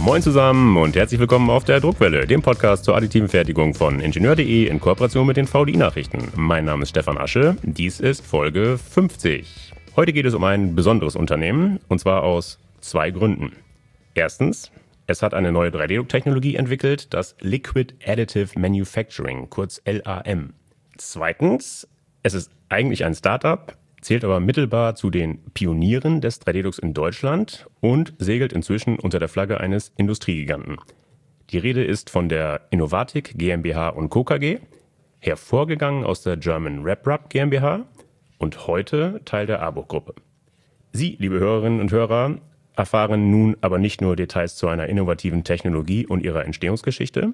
Moin zusammen und herzlich willkommen auf der Druckwelle, dem Podcast zur additiven Fertigung von Ingenieur.de in Kooperation mit den VDI-Nachrichten. Mein Name ist Stefan Asche, dies ist Folge 50. Heute geht es um ein besonderes Unternehmen und zwar aus zwei Gründen. Erstens, es hat eine neue 3D-Druck-Technologie entwickelt, das Liquid Additive Manufacturing, kurz LAM. Zweitens, es ist eigentlich ein Startup, zählt aber mittelbar zu den Pionieren des 3D-Drucks in Deutschland und segelt inzwischen unter der Flagge eines Industriegiganten. Die Rede ist von der Innovatic GmbH und Co. KG, hervorgegangen aus der German RepRap GmbH und heute Teil der ABUC-Gruppe. Sie, liebe Hörerinnen und Hörer, erfahren nun aber nicht nur Details zu einer innovativen Technologie und ihrer Entstehungsgeschichte.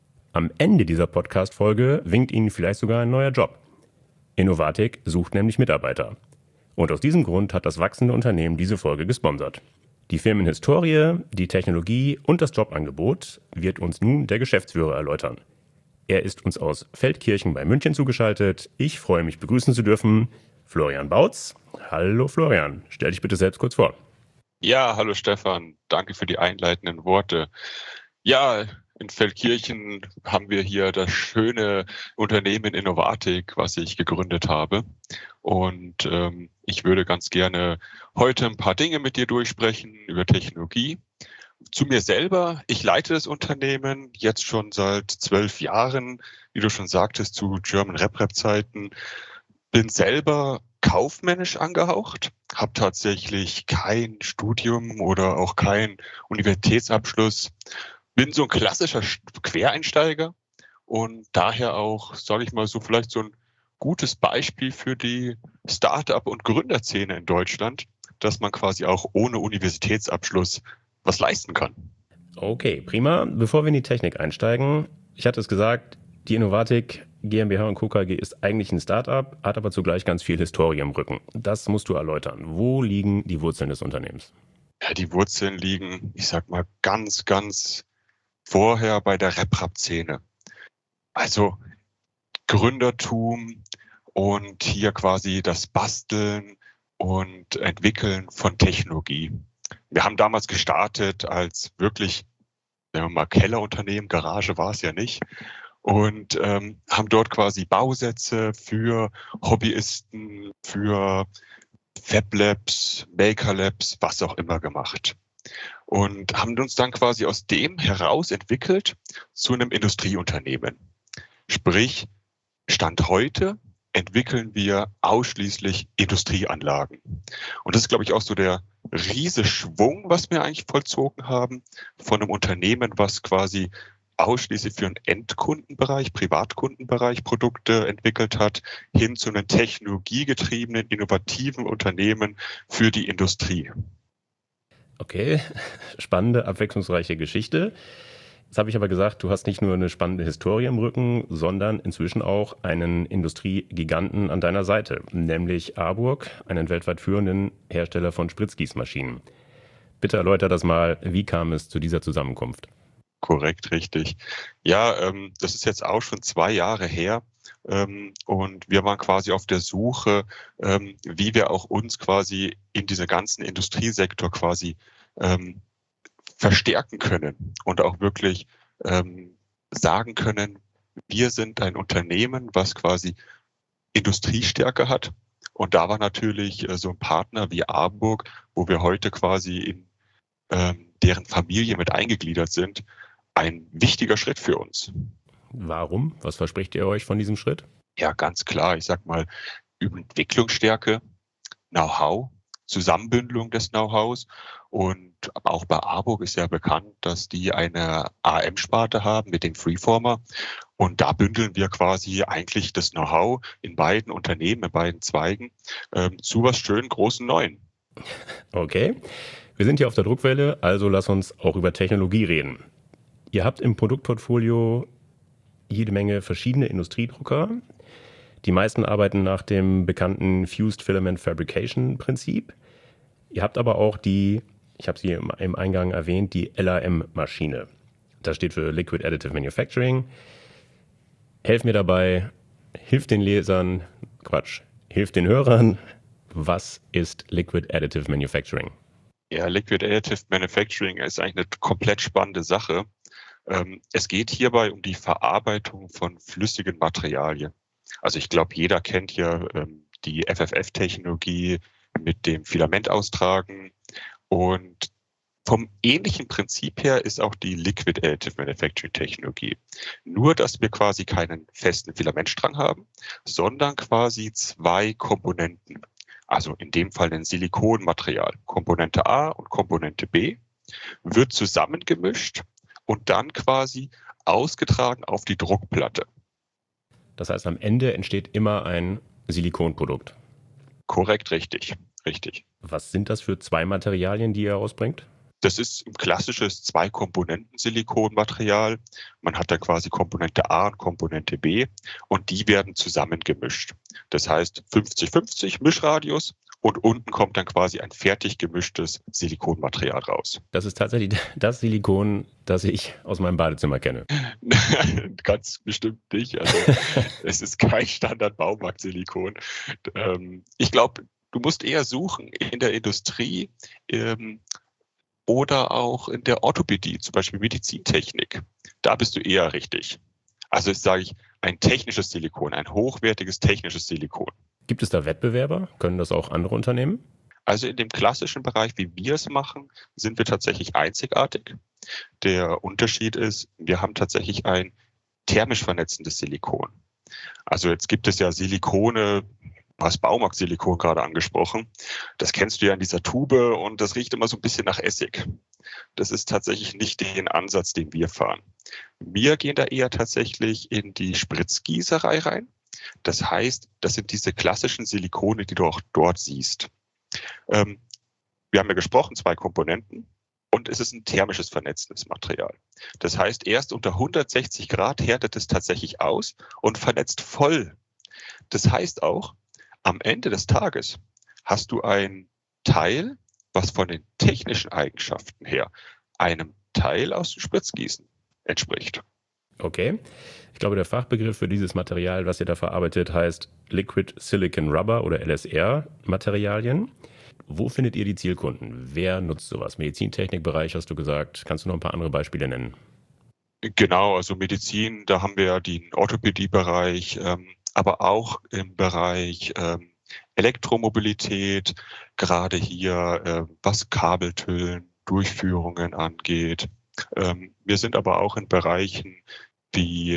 Am Ende dieser Podcast-Folge winkt Ihnen vielleicht sogar ein neuer Job. Innovatic sucht nämlich Mitarbeiter. Und aus diesem Grund hat das wachsende Unternehmen diese Folge gesponsert. Die Firmenhistorie, die Technologie und das Jobangebot wird uns nun der Geschäftsführer erläutern. Er ist uns aus Feldkirchen bei München zugeschaltet. Ich freue mich, begrüßen zu dürfen Florian Bautz. Hallo Florian, stell dich bitte selbst kurz vor. Ja, hallo Stefan, danke für die einleitenden Worte. Ja, in Feldkirchen haben wir hier das schöne Unternehmen Innovatic, was ich gegründet habe. Und ich würde ganz gerne heute ein paar Dinge mit dir durchsprechen über Technologie. Zu mir selber, ich leite das Unternehmen jetzt schon seit 12 Jahren, wie du schon sagtest, zu German RepRap-Zeiten. Bin selber kaufmännisch angehaucht, habe tatsächlich kein Studium oder auch keinen Universitätsabschluss. Bin so ein klassischer Quereinsteiger und daher auch, sage ich mal so, vielleicht so ein gutes Beispiel für die Start-up- und Gründerszene in Deutschland, dass man quasi auch ohne Universitätsabschluss was leisten kann. Okay, prima. Bevor wir in die Technik einsteigen, ich hatte es gesagt, die Innovatic GmbH und Co. KG ist eigentlich ein Start-up, hat aber zugleich ganz viel Historie im Rücken. Das musst du erläutern. Wo liegen die Wurzeln des Unternehmens? Ja, die Wurzeln liegen, ich sag mal, ganz vorher bei der RepRap-Szene. Also Gründertum und hier quasi das Basteln und Entwickeln von Technologie. Wir haben damals gestartet als wirklich, sagen wir mal, Kellerunternehmen, Garage war es ja nicht, und haben dort quasi Bausätze für Hobbyisten, für Fab-Labs, Maker-Labs, was auch immer gemacht. Und haben uns dann quasi aus dem heraus entwickelt zu einem Industrieunternehmen. Sprich, Stand heute entwickeln wir ausschließlich Industrieanlagen. Und das ist, glaube ich, auch so der riesige Schwung, was wir eigentlich vollzogen haben von einem Unternehmen, was quasi ausschließlich für einen Endkundenbereich, Privatkundenbereich Produkte entwickelt hat, hin zu einem technologiegetriebenen, innovativen Unternehmen für die Industrie. Okay, spannende, abwechslungsreiche Geschichte. Jetzt habe ich aber gesagt, du hast nicht nur eine spannende Historie im Rücken, sondern inzwischen auch einen Industriegiganten an deiner Seite, nämlich ABUC, einen weltweit führenden Hersteller von Spritzgießmaschinen. Bitte erläuter das mal, wie kam es zu dieser Zusammenkunft? Korrekt, richtig. Ja, das ist jetzt auch schon 2 Jahre her. Und wir waren quasi auf der Suche, wie wir auch uns quasi in diesem ganzen Industriesektor quasi verstärken können und auch wirklich sagen können, wir sind ein Unternehmen, was quasi Industriestärke hat. Und da war natürlich so ein Partner wie ABUC, wo wir heute quasi in deren Familie mit eingegliedert sind, ein wichtiger Schritt für uns. Warum? Was verspricht ihr euch von diesem Schritt? Ja, ganz klar. Ich sag mal, Entwicklungsstärke, Know-how, Zusammenbündelung des Know-hows. Und auch bei ABUC ist ja bekannt, dass die eine AM-Sparte haben mit dem Freeformer. Und da bündeln wir quasi eigentlich das Know-how in beiden Unternehmen, in beiden Zweigen, zu was schön großen Neuen. Okay, wir sind hier auf der Druckwelle, also lass uns auch über Technologie reden. Ihr habt im Produktportfolio jede Menge verschiedene Industriedrucker. Die meisten arbeiten nach dem bekannten Fused Filament Fabrication Prinzip. Ihr habt aber auch die, ich habe sie im Eingang erwähnt, die LAM-Maschine. Das steht für Liquid Additive Manufacturing. Helft mir dabei, hilft den Hörern. Was ist Liquid Additive Manufacturing? Ja, Liquid Additive Manufacturing ist eigentlich eine komplett spannende Sache. Es geht hierbei um die Verarbeitung von flüssigen Materialien. Also ich glaube, jeder kennt ja die FFF-Technologie mit dem Filament austragen. Und vom ähnlichen Prinzip her ist auch die Liquid Additive Manufacturing Technologie. Nur, dass wir quasi keinen festen Filamentstrang haben, sondern quasi zwei Komponenten. Also in dem Fall ein Silikonmaterial. Komponente A und Komponente B wird zusammengemischt und dann quasi ausgetragen auf die Druckplatte. Das heißt, am Ende entsteht immer ein Silikonprodukt. Korrekt, richtig, richtig. Was sind das für zwei Materialien, die ihr ausbringt? Das ist ein klassisches Zwei-Komponenten-Silikonmaterial. Man hat da quasi Komponente A und Komponente B und die werden zusammengemischt. Das heißt 50-50 Mischradius und unten kommt dann quasi ein fertig gemischtes Silikonmaterial raus. Das ist tatsächlich das Silikon, das ich aus meinem Badezimmer kenne. Ganz bestimmt nicht. Also es ist kein Standard-Baumarkt-Silikon. Ich glaube, du musst eher suchen in der Industrie, oder auch in der Orthopädie, zum Beispiel Medizintechnik. Da bist du eher richtig. Also jetzt sage ich, ein technisches Silikon, ein hochwertiges technisches Silikon. Gibt es da Wettbewerber? Können das auch andere Unternehmen? Also in dem klassischen Bereich, wie wir es machen, sind wir tatsächlich einzigartig. Der Unterschied ist, wir haben tatsächlich ein thermisch vernetzendes Silikon. Also jetzt gibt es ja Silikone, du hast Baumarktsilikon gerade angesprochen. Das kennst du ja in dieser Tube und das riecht immer so ein bisschen nach Essig. Das ist tatsächlich nicht den Ansatz, den wir fahren. Wir gehen da eher tatsächlich in die Spritzgießerei rein. Das heißt, das sind diese klassischen Silikone, die du auch dort siehst. Wir haben ja gesprochen, zwei Komponenten. Und es ist ein thermisches vernetzendes Material. Das heißt, erst unter 160 Grad härtet es tatsächlich aus und vernetzt voll. Das heißt auch, am Ende des Tages hast du ein Teil, was von den technischen Eigenschaften her einem Teil aus dem Spritzgießen entspricht. Okay. Ich glaube, der Fachbegriff für dieses Material, was ihr da verarbeitet, heißt Liquid Silicon Rubber oder LSR-Materialien. Wo findet ihr die Zielkunden? Wer nutzt sowas? Medizintechnikbereich hast du gesagt. Kannst du noch ein paar andere Beispiele nennen? Genau, also Medizin, da haben wir ja den Orthopädiebereich, aber auch im Bereich Elektromobilität, gerade hier, was Kabeltüllen, Durchführungen angeht. Wir sind aber auch in Bereichen wie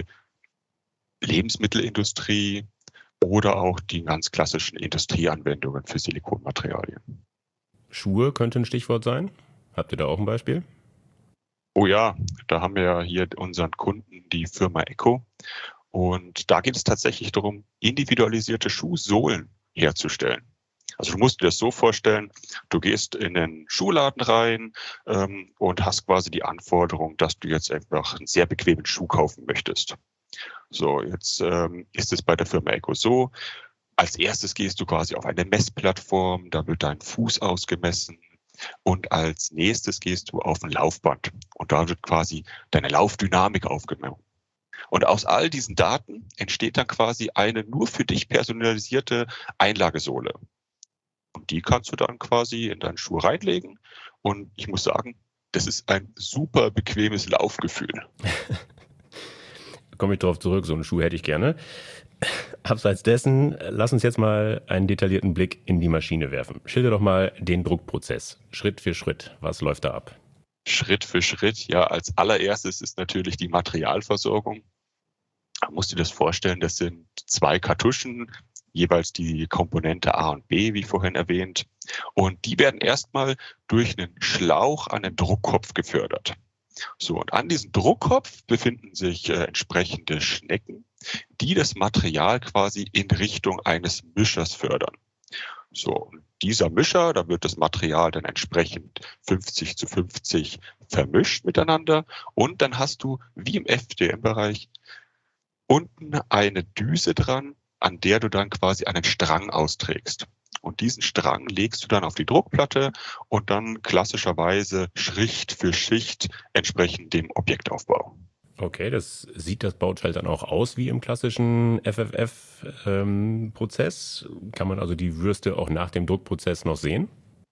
Lebensmittelindustrie oder auch die ganz klassischen Industrieanwendungen für Silikonmaterialien. Schuhe könnte ein Stichwort sein. Habt ihr da auch ein Beispiel? Oh ja, da haben wir ja hier unseren Kunden, die Firma Echo. Und da geht es tatsächlich darum, individualisierte Schuhsohlen herzustellen. Also du musst dir das so vorstellen, du gehst in den Schuhladen rein und hast quasi die Anforderung, dass du jetzt einfach einen sehr bequemen Schuh kaufen möchtest. So, jetzt ist es bei der Firma Echo so, als erstes gehst du quasi auf eine Messplattform, da wird dein Fuß ausgemessen und als nächstes gehst du auf ein Laufband und da wird quasi deine Laufdynamik aufgenommen. Und aus all diesen Daten entsteht dann quasi eine nur für dich personalisierte Einlagesohle. Und die kannst du dann quasi in deinen Schuh reinlegen. Und ich muss sagen, das ist ein super bequemes Laufgefühl. Komme ich drauf zurück, so einen Schuh hätte ich gerne. Abseits dessen, lass uns jetzt mal einen detaillierten Blick in die Maschine werfen. Schilder doch mal den Druckprozess, Schritt für Schritt. Was läuft da ab? Schritt für Schritt, ja, als allererstes ist natürlich die Materialversorgung. Da musst du dir das vorstellen, das sind zwei Kartuschen, jeweils die Komponente A und B, wie vorhin erwähnt. Und die werden erstmal durch einen Schlauch an den Druckkopf gefördert. So, und an diesem Druckkopf befinden sich entsprechende Schnecken, die das Material quasi in Richtung eines Mischers fördern. So, und dieser Mischer, da wird das Material dann entsprechend 50-50 vermischt miteinander und dann hast du, wie im FDM-Bereich, unten eine Düse dran, an der du dann quasi einen Strang austrägst. Und diesen Strang legst du dann auf die Druckplatte und dann klassischerweise Schicht für Schicht entsprechend dem Objektaufbau. Okay, das sieht das Bauteil dann auch aus wie im klassischen FFF-Prozess? Kann man also die Würste auch nach dem Druckprozess noch sehen?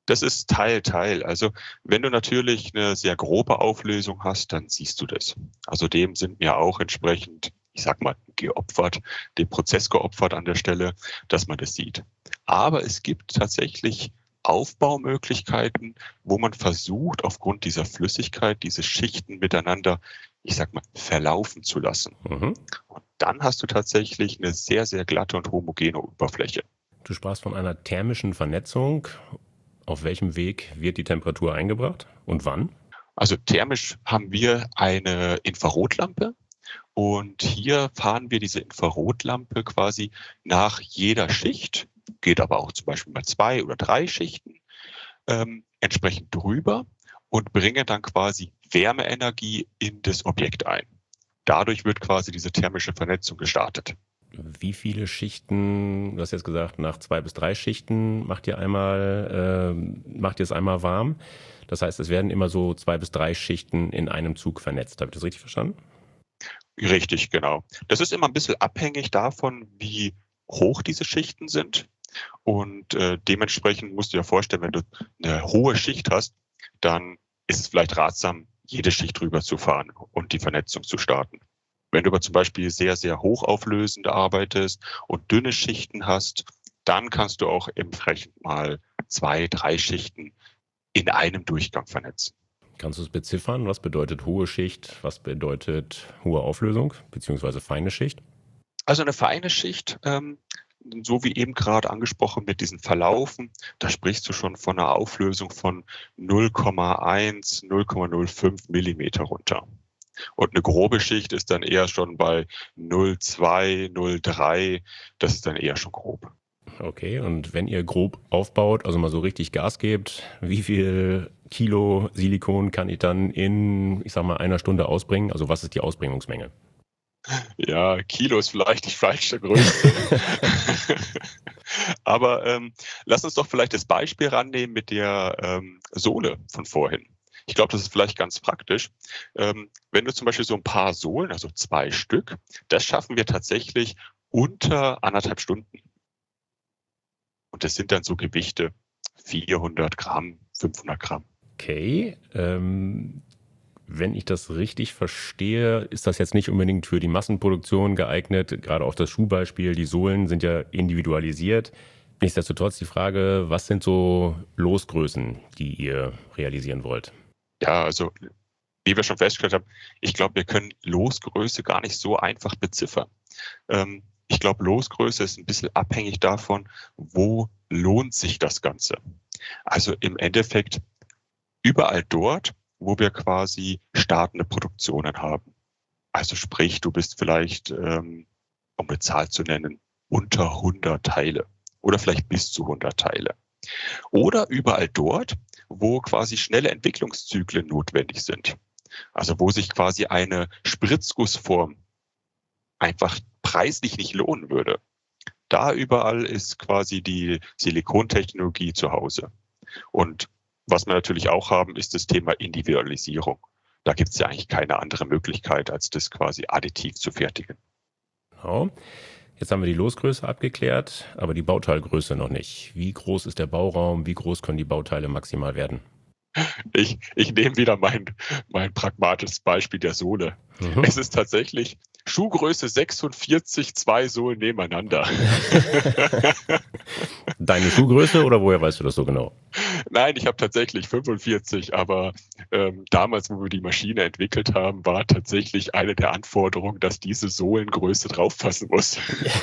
Das ist Teil. Also wenn du natürlich eine sehr grobe Auflösung hast, dann siehst du das. Also dem sind wir auch entsprechend, ich sag mal, geopfert, dem Prozess geopfert an der Stelle, dass man das sieht. Aber es gibt tatsächlich Aufbaumöglichkeiten, wo man versucht, aufgrund dieser Flüssigkeit, diese Schichten miteinander, ich sag mal, verlaufen zu lassen. Mhm. Und dann hast du tatsächlich eine sehr, sehr glatte und homogene Oberfläche. Du sprachst von einer thermischen Vernetzung. Auf welchem Weg wird die Temperatur eingebracht und wann? Also thermisch haben wir eine Infrarotlampe und hier fahren wir diese Infrarotlampe quasi nach jeder Schicht, geht aber auch zum Beispiel mal 2 oder 3 Schichten, entsprechend drüber und bringen dann quasi Wärmeenergie in das Objekt ein. Dadurch wird quasi diese thermische Vernetzung gestartet. Wie viele Schichten, du hast jetzt gesagt, nach 2 bis 3 Schichten macht ihr es einmal warm. Das heißt, es werden immer so 2 bis 3 Schichten in einem Zug vernetzt. Habe ich das richtig verstanden? Richtig, genau. Das ist immer ein bisschen abhängig davon, wie hoch diese Schichten sind. Und dementsprechend musst du dir vorstellen, wenn du eine hohe Schicht hast, dann ist es vielleicht ratsam, jede Schicht drüber zu fahren und die Vernetzung zu starten. Wenn du aber zum Beispiel sehr, sehr hochauflösend arbeitest und dünne Schichten hast, dann kannst du auch entsprechend mal 2, 3 Schichten in einem Durchgang vernetzen. Kannst du es beziffern? Was bedeutet hohe Schicht? Was bedeutet hohe Auflösung beziehungsweise feine Schicht? Also eine feine Schicht, so wie eben gerade angesprochen mit diesen Verlaufen, da sprichst du schon von einer Auflösung von 0,1, 0,05 Millimeter runter. Und eine grobe Schicht ist dann eher schon bei 0,2, 0,3. Das ist dann eher schon grob. Okay, und wenn ihr grob aufbaut, also mal so richtig Gas gebt, wie viel Kilo Silikon kann ich dann in, ich sag mal, einer Stunde ausbringen? Also was ist die Ausbringungsmenge? Ja, Kilo ist vielleicht die falsche Größe. Aber lass uns doch vielleicht das Beispiel rannehmen mit der Sohle von vorhin. Ich glaube, das ist vielleicht ganz praktisch. Wenn du zum Beispiel so ein paar Sohlen, also 2 Stück, das schaffen wir tatsächlich unter 1,5 Stunden. Und das sind dann so Gewichte 400 Gramm, 500 Gramm. Okay, wenn ich das richtig verstehe, ist das jetzt nicht unbedingt für die Massenproduktion geeignet. Gerade auch das Schuhbeispiel, die Sohlen sind ja individualisiert. Nichtsdestotrotz die Frage, was sind so Losgrößen, die ihr realisieren wollt? Ja, also wie wir schon festgestellt haben, ich glaube, wir können Losgröße gar nicht so einfach beziffern. Ich glaube, Losgröße ist ein bisschen abhängig davon, wo lohnt sich das Ganze. Also im Endeffekt überall dort, wo wir quasi startende Produktionen haben. Also sprich, du bist vielleicht, um eine Zahl zu nennen, unter 100 Teile oder vielleicht bis zu 100 Teile. Oder überall dort, wo quasi schnelle Entwicklungszyklen notwendig sind. Also wo sich quasi eine Spritzgussform einfach preislich nicht lohnen würde. Da überall ist quasi die Silikontechnologie zu Hause. Und was wir natürlich auch haben, ist das Thema Individualisierung. Da gibt es ja eigentlich keine andere Möglichkeit, als das quasi additiv zu fertigen. Genau. Jetzt haben wir die Losgröße abgeklärt, aber die Bauteilgröße noch nicht. Wie groß ist der Bauraum? Wie groß können die Bauteile maximal werden? Ich nehme wieder mein pragmatisches Beispiel der Sohle. Mhm. Es ist tatsächlich Schuhgröße 46, 2 Sohlen nebeneinander. Deine Schuhgröße oder woher weißt du das so genau? Nein, ich habe tatsächlich 45, aber damals, wo wir die Maschine entwickelt haben, war tatsächlich eine der Anforderungen, dass diese Sohlengröße draufpassen muss.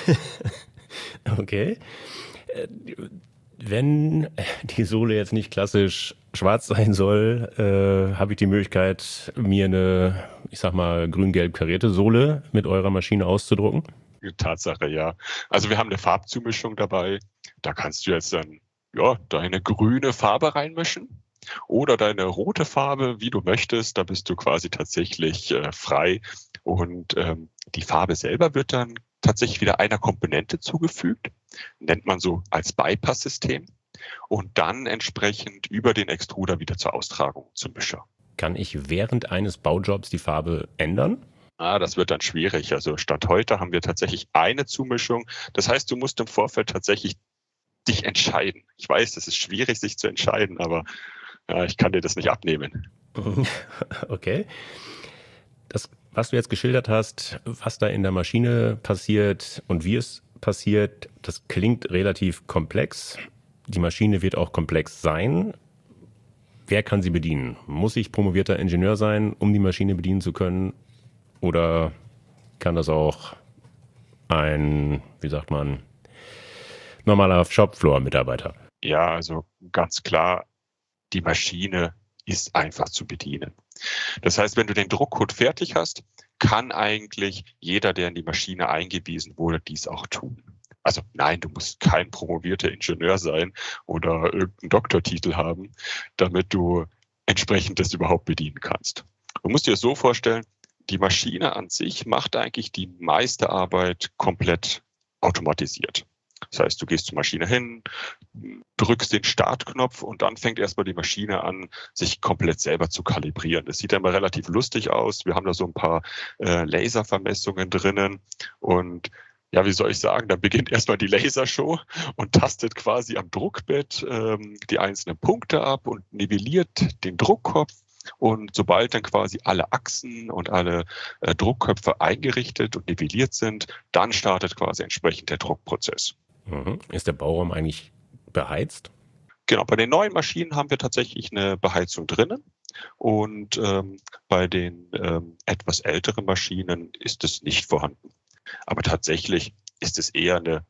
Okay. Wenn die Sohle jetzt nicht klassisch schwarz sein soll, habe ich die Möglichkeit, mir eine, ich sag mal, grün-gelb karierte Sohle mit eurer Maschine auszudrucken? Tatsache, ja. Also wir haben eine Farbzumischung dabei. Da kannst du jetzt dann deine grüne Farbe reinmischen oder deine rote Farbe, wie du möchtest. Da bist du quasi tatsächlich frei. Und die Farbe selber wird dann tatsächlich wieder einer Komponente zugefügt, nennt man so als Bypass-System und dann entsprechend über den Extruder wieder zur Austragung zum Mischer. Kann ich während eines Baujobs die Farbe ändern? Das wird dann schwierig. Also Stand heute haben wir tatsächlich eine Zumischung. Das heißt, du musst im Vorfeld tatsächlich dich entscheiden. Ich weiß, das ist schwierig, sich zu entscheiden, aber ja, ich kann dir das nicht abnehmen. Okay. Das, was du jetzt geschildert hast, was da in der Maschine passiert und wie es passiert, das klingt relativ komplex. Die Maschine wird auch komplex sein. Wer kann sie bedienen? Muss ich promovierter Ingenieur sein, um die Maschine bedienen zu können? Oder kann das auch ein, wie sagt man, normaler Shopfloor-Mitarbeiter? Ja, also ganz klar, die Maschine ist einfach zu bedienen. Das heißt, wenn du den Druckcode fertig hast, kann eigentlich jeder, der in die Maschine eingewiesen wurde, dies auch tun. Also nein, du musst kein promovierter Ingenieur sein oder irgendeinen Doktortitel haben, damit du entsprechend das überhaupt bedienen kannst. Du musst dir das so vorstellen, die Maschine an sich macht eigentlich die meiste Arbeit komplett automatisiert. Das heißt, du gehst zur Maschine hin, drückst den Startknopf und dann fängt erstmal die Maschine an, sich komplett selber zu kalibrieren. Das sieht ja immer relativ lustig aus. Wir haben da so ein paar Laservermessungen drinnen und ja, wie soll ich sagen, da beginnt erstmal die Lasershow und tastet quasi am Druckbett die einzelnen Punkte ab und nivelliert den Druckkopf. Und sobald dann quasi alle Achsen und alle Druckköpfe eingerichtet und nivelliert sind, dann startet quasi entsprechend der Druckprozess. Ist der Bauraum eigentlich beheizt? Genau, bei den neuen Maschinen haben wir tatsächlich eine Beheizung drinnen. Und bei den etwas älteren Maschinen ist es nicht vorhanden. Aber tatsächlich ist es eher eine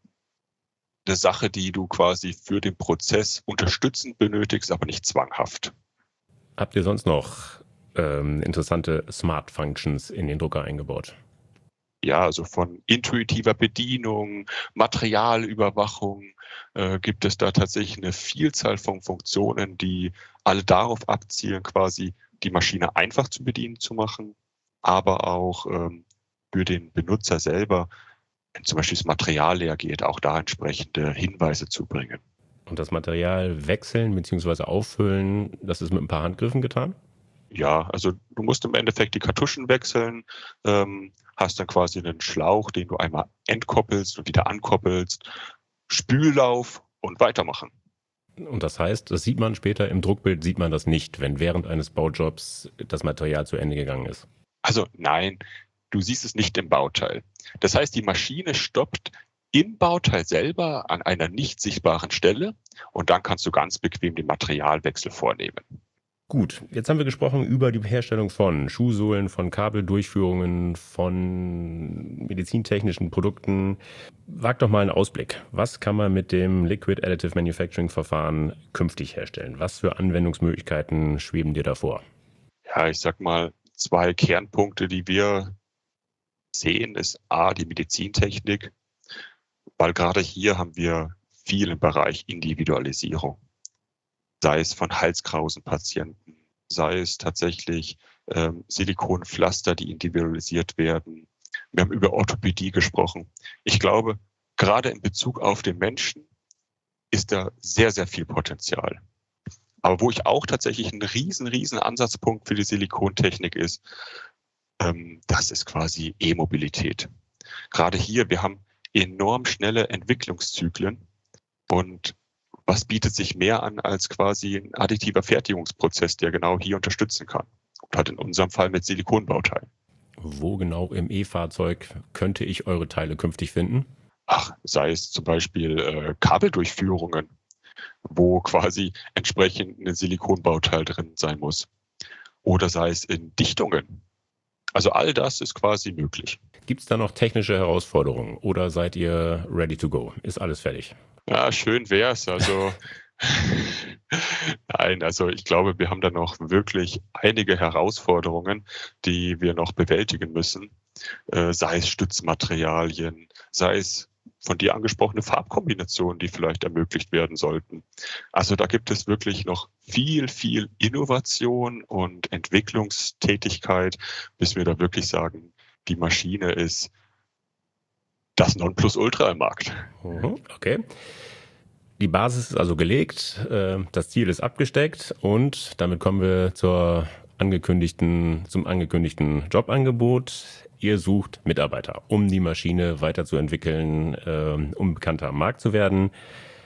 Sache, die du quasi für den Prozess unterstützend benötigst, aber nicht zwanghaft. Habt ihr sonst noch interessante Smart Functions in den Drucker eingebaut? Ja, also von intuitiver Bedienung, Materialüberwachung gibt es da tatsächlich eine Vielzahl von Funktionen, die alle darauf abzielen, quasi die Maschine einfach zu bedienen zu machen, aber auch für den Benutzer selber, wenn zum Beispiel das Material leer geht, auch da entsprechende Hinweise zu bringen. Und das Material wechseln bzw. auffüllen, das ist mit ein paar Handgriffen getan? Ja, also du musst im Endeffekt die Kartuschen wechseln, hast dann quasi einen Schlauch, den du einmal entkoppelst und wieder ankoppelst, Spüllauf und weitermachen. Und das heißt, das sieht man später im Druckbild, sieht man das nicht, wenn während eines Baujobs das Material zu Ende gegangen ist. Also nein, du siehst es nicht im Bauteil. Das heißt, die Maschine stoppt im Bauteil selber an einer nicht sichtbaren Stelle und dann kannst du ganz bequem den Materialwechsel vornehmen. Gut, jetzt haben wir gesprochen über die Herstellung von Schuhsohlen, von Kabeldurchführungen, von medizintechnischen Produkten. Wag doch mal einen Ausblick. Was kann man mit dem Liquid Additive Manufacturing Verfahren künftig herstellen? Was für Anwendungsmöglichkeiten schweben dir davor? Ja, ich sag mal, 2 Kernpunkte, die wir sehen, ist A, die Medizintechnik, weil gerade hier haben wir viel im Bereich Individualisierung. Sei es von Halskrausenpatienten, sei es tatsächlich Silikonpflaster, die individualisiert werden. Wir haben über Orthopädie gesprochen. Ich glaube, gerade in Bezug auf den Menschen ist da sehr, sehr viel Potenzial. Aber wo ich auch tatsächlich einen riesen Ansatzpunkt für die Silikontechnik ist, das ist quasi E-Mobilität. Gerade hier, wir haben enorm schnelle Entwicklungszyklen und was bietet sich mehr an als quasi ein additiver Fertigungsprozess, der genau hier unterstützen kann. Und halt in unserem Fall mit Silikonbauteilen. Wo genau im E-Fahrzeug könnte ich eure Teile künftig finden? Ach, sei es zum Beispiel Kabeldurchführungen, wo quasi entsprechend ein Silikonbauteil drin sein muss. Oder sei es in Dichtungen. Also all das ist quasi möglich. Gibt es da noch technische Herausforderungen oder seid ihr ready to go? Ist alles fertig? Ja, schön wär's. Also nein, also ich glaube, wir haben da noch wirklich einige Herausforderungen, die wir noch bewältigen müssen. Sei es Stützmaterialien, sei es von dir angesprochene Farbkombinationen, die vielleicht ermöglicht werden sollten. Also da gibt es wirklich noch viel Innovation und Entwicklungstätigkeit, bis wir da wirklich sagen, die Maschine ist das Nonplusultra im Markt. Okay. Die Basis ist also gelegt, das Ziel ist abgesteckt und damit kommen wir zum angekündigten Jobangebot. Ihr sucht Mitarbeiter, um die Maschine weiterzuentwickeln, um bekannter am Markt zu werden.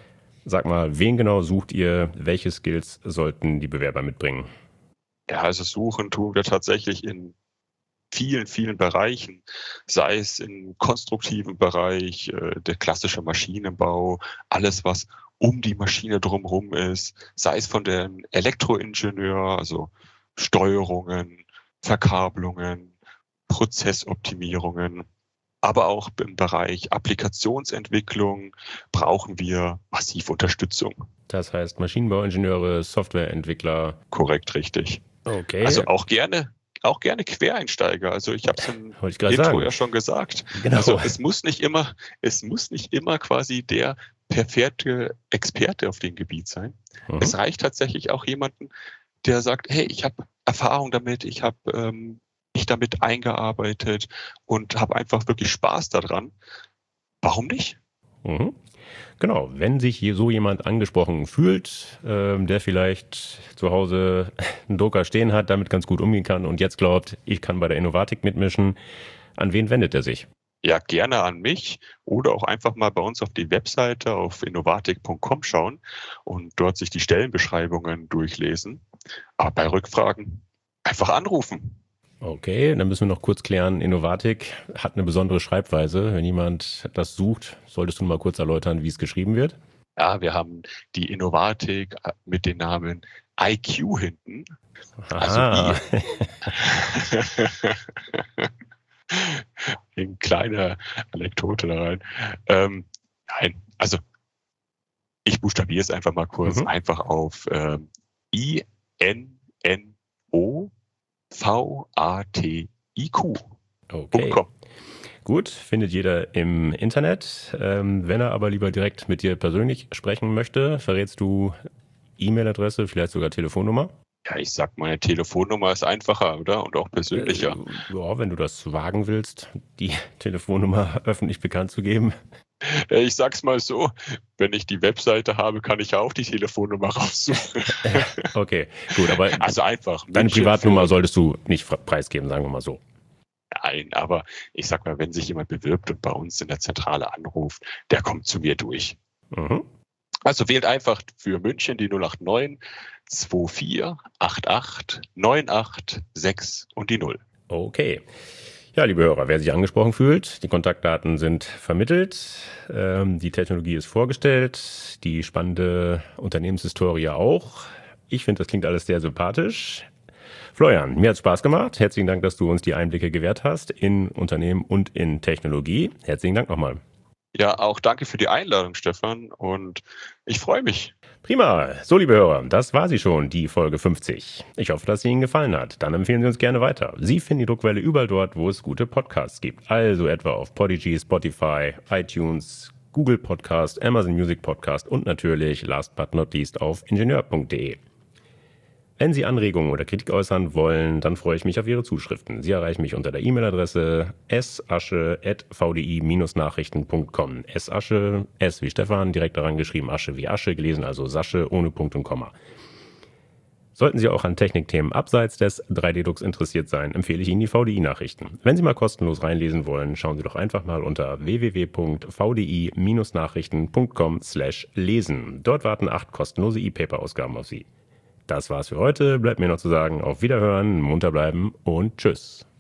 Sag mal, wen genau sucht ihr? Welche Skills sollten die Bewerber mitbringen? Ja, also suchen tun wir tatsächlich in vielen, vielen Bereichen, sei es im konstruktiven Bereich, der klassische Maschinenbau, alles, was um die Maschine drumherum ist, sei es von dem Elektroingenieur, also Steuerungen, Verkabelungen, Prozessoptimierungen, aber auch im Bereich Applikationsentwicklung brauchen wir massiv Unterstützung. Das heißt Maschinenbauingenieure, Softwareentwickler. Korrekt, richtig. Okay. Also auch gerne Quereinsteiger. Also ich habe es im Wollte ich gerade Intro sagen. ja schon gesagt. Genau. Also es muss nicht immer quasi der perfekte Experte auf dem Gebiet sein. Mhm. Es reicht tatsächlich auch jemanden, der sagt, hey, ich habe Erfahrung damit, ich habe mich damit eingearbeitet und habe einfach wirklich Spaß daran. Warum nicht? Mhm. Genau, wenn sich hier so jemand angesprochen fühlt, der vielleicht zu Hause einen Drucker stehen hat, damit ganz gut umgehen kann und jetzt glaubt, ich kann bei der Innovatik mitmischen, an wen wendet er sich? Ja, gerne an mich oder auch einfach mal bei uns auf die Webseite auf innovatik.com schauen und dort sich die Stellenbeschreibungen durchlesen. Aber bei Rückfragen einfach anrufen. Okay, dann müssen wir noch kurz klären, Innovatik hat eine besondere Schreibweise. Wenn jemand das sucht, solltest du mal kurz erläutern, wie es geschrieben wird? Ja, wir haben die Innovatik mit dem Namen IQ hinten. Also Aha. Eine kleine Anekdote da rein. Nein, also ich buchstabiere es einfach mal kurz, einfach auf INNOVATIQ. Okay. Gut, findet jeder im Internet. Wenn er aber lieber direkt mit dir persönlich sprechen möchte, verrätst du E-Mail-Adresse, vielleicht sogar Telefonnummer? Ja, ich sag, meine Telefonnummer ist einfacher, oder? Und auch persönlicher. Ja, wenn du das wagen willst, die Telefonnummer öffentlich bekannt zu geben. Ich sag's mal so, wenn ich die Webseite habe, kann ich ja auch die Telefonnummer raussuchen. Okay, gut, aber also einfach. Deine Privatnummer solltest du nicht preisgeben, sagen wir mal so. Nein, aber ich sag mal, wenn sich jemand bewirbt und bei uns in der Zentrale anruft, der kommt zu mir durch. Mhm. Also wählt einfach für München die 089 24 88 98 6 und die 0. Okay. Ja, liebe Hörer, wer sich angesprochen fühlt, die Kontaktdaten sind vermittelt, die Technologie ist vorgestellt, die spannende Unternehmenshistorie auch. Ich finde, das klingt alles sehr sympathisch. Florian, mir hat es Spaß gemacht. Herzlichen Dank, dass du uns die Einblicke gewährt hast in Unternehmen und in Technologie. Herzlichen Dank nochmal. Ja, auch danke für die Einladung, Stefan, und ich freue mich. Prima. So, liebe Hörer, das war sie schon, die Folge 50. Ich hoffe, dass sie Ihnen gefallen hat. Dann empfehlen Sie uns gerne weiter. Sie finden die Druckwelle überall dort, wo es gute Podcasts gibt. Also etwa auf Podigy, Spotify, iTunes, Google Podcast, Amazon Music Podcast und natürlich, last but not least, auf ingenieur.de. Wenn Sie Anregungen oder Kritik äußern wollen, dann freue ich mich auf Ihre Zuschriften. Sie erreichen mich unter der E-Mail-Adresse sasche@vdi-nachrichten.com. Sasche, S wie Stefan, direkt daran geschrieben, Asche wie Asche, gelesen also Sasche ohne Punkt und Komma. Sollten Sie auch an Technikthemen abseits des 3D-Drucks interessiert sein, empfehle ich Ihnen die VDI-Nachrichten. Wenn Sie mal kostenlos reinlesen wollen, schauen Sie doch einfach mal unter www.vdi-nachrichten.com/lesen. Dort warten 8 kostenlose E-Paper-Ausgaben auf Sie. Das war's für heute. Bleibt mir noch zu sagen, auf Wiederhören, munter bleiben und tschüss.